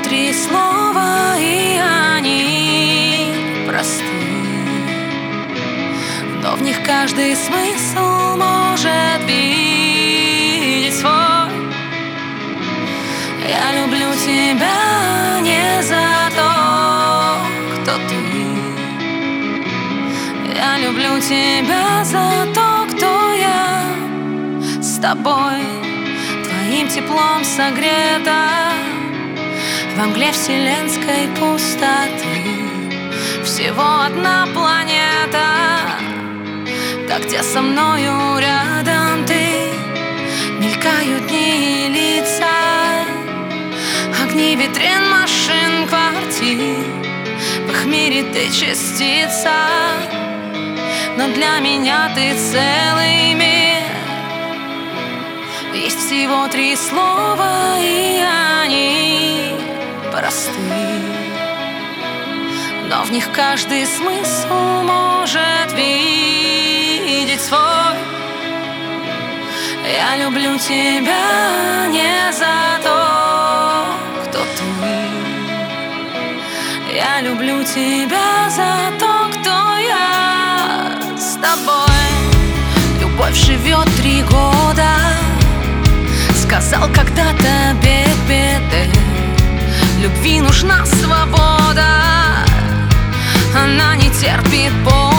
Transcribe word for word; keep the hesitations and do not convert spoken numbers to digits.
три слова, и они просты, но в них каждый смысл может видеть свой. Я люблю тебя не за то, кто ты. Я люблю тебя за то, кто я. С тобой, твоим теплом согрета, во мгле вселенской пустоты. Всего одна планета, так где со мною рядом ты. Мелькают дни и лица, огни витрин, машин, квартир. В их мире ты частица, но для меня ты целый мир. Есть всего три слова, и они просты, но в них каждый смысл может видеть свой. Я люблю тебя не за то, кто ты. Я люблю тебя за то, кто я. С тобой любовь живет три года. Сказал когда-то без беды, любви нужна свобода. Она не терпит боль.